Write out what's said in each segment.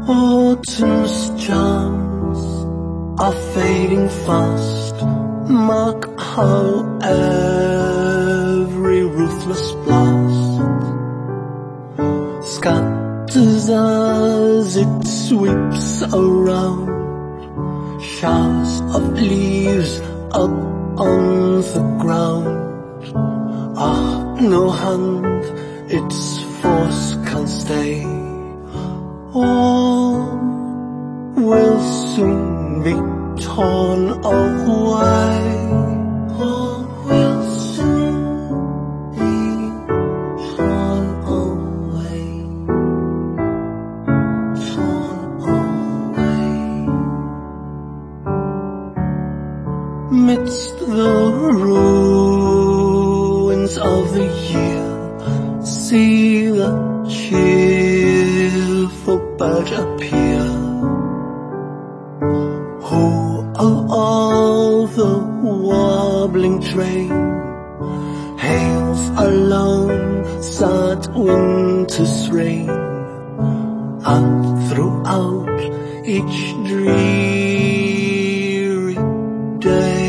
Autumn's charms are fading fast. Mark how every ruthless blast scatters as it sweeps around. Showers of leaves up on the ground. Ah, no hand its force can stay. All will soon be torn away. All will soon be torn away. Torn away. Midst the ruins of the year, see the cheerful bird appear. Who of all the warbling train hails alone sad winter's rain, and throughout each dreary day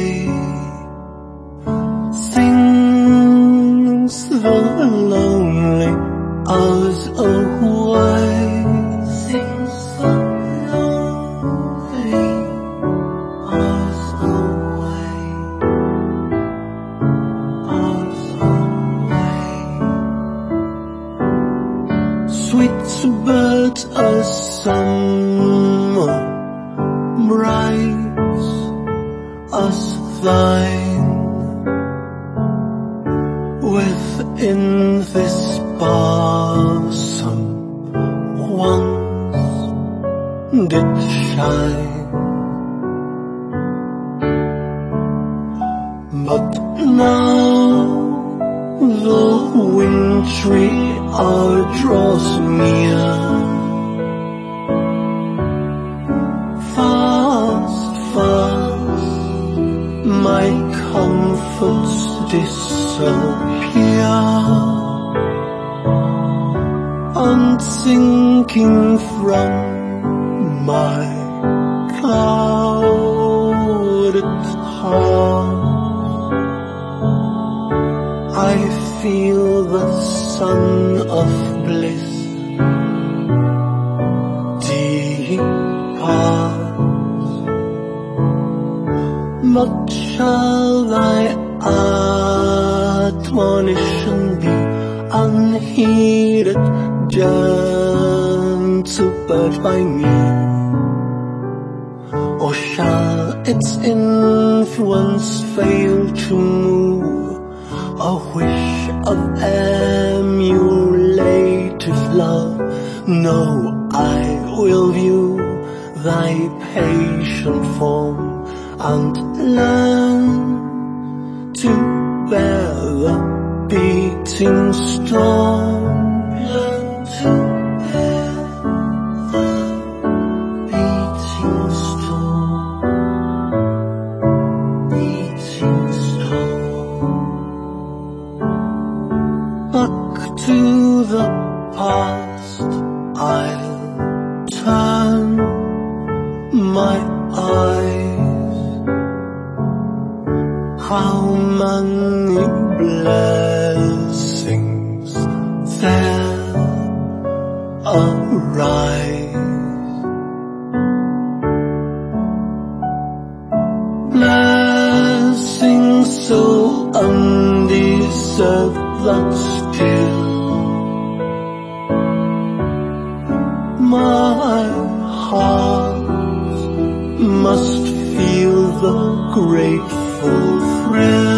sings the lonely hours away. Sings the lonely hours away. Hours away. Sweet bird, a summer bright as thine, within this bosom once did shine. But now the wintry hour draws near. Fast, fast my comforts disappear, and sinking from my clouded heart, I feel the sun of bliss depart. But shall thy admonition be unheeded, gentle bird by me? Or shall its influence fail to move a wish of emulative love? No, I will view thy patient form and learn to bear the beating storm. Learn to bear the beating storm. Beating storm. Back to the past I'll turn my eyes. How many blessings there arise. Blessings so undeserved that still my heart must feel the grateful thrill.